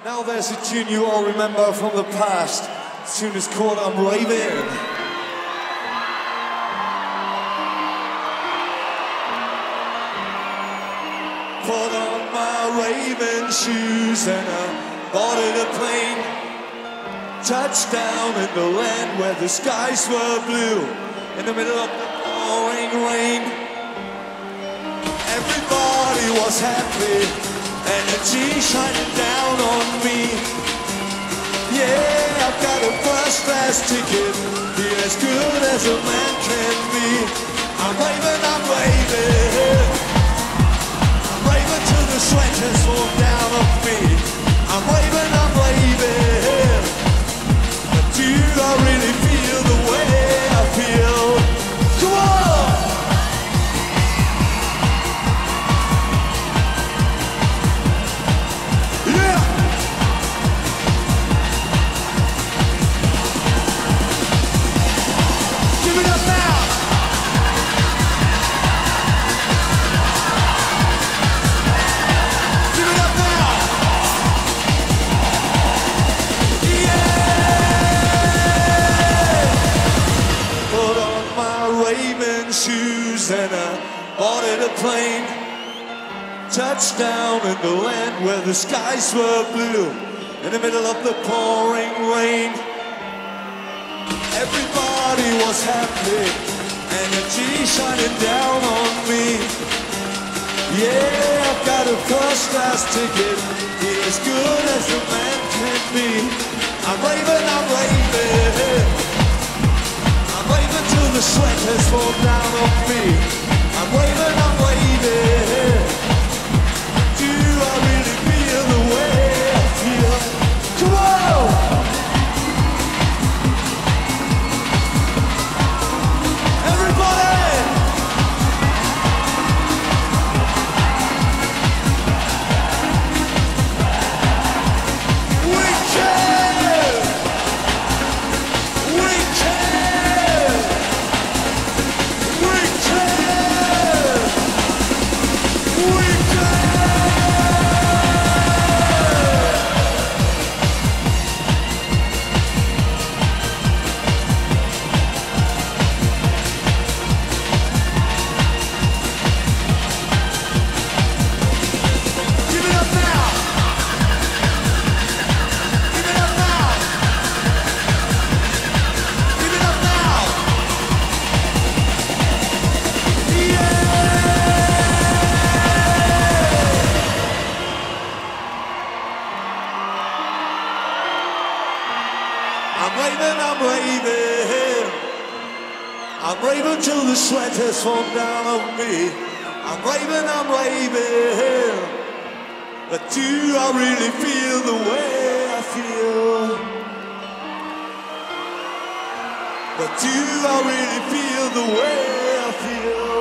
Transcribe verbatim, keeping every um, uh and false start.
Now there's a tune you all remember from the past. The tune is called I'm Raving. Put on my raving shoes and I boarded a plane. Touched down in the land where the skies were blue. In the middle of the pouring rain. Everybody was happy, energy shining down on me. Yeah, I've got a first class ticket, feel as good as a man can be. I'm raving, I'm raving, I'm raving till the sweat has fallen down on me. I'm raving, I'm raving, but do I really feel the way I feel? Come on! Yeah! Give it up now! Give it up now! Put on my raving shoes and I boarded a plane. Touched down in the land where the skies were blue. In the middle of the pouring rain. Everybody was happy, energy shining down on me. Yeah, I've got a first class ticket, feel as good as a man can be. I'm raving, I'm raving, I'm raving till the sweat has fallen down on me. I'm waving, I'm waving. Do I really feel the way I feel? Come on! Everybody! We can! We can! We can! We can! Give it up now! Give it up now! Give it up now! Yeah! I'm raving, I'm raving. I'm raving till the sweat has fallen down on me. I'm raving, I'm raving. But do I really feel the way I feel? But do I really feel the way I feel?